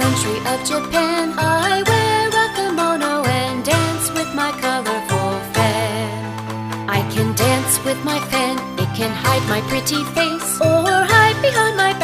country of Japan, I wear a kimono and dance with my colorful fan. I can dance with my fan, it can hide my pretty face or hide behind my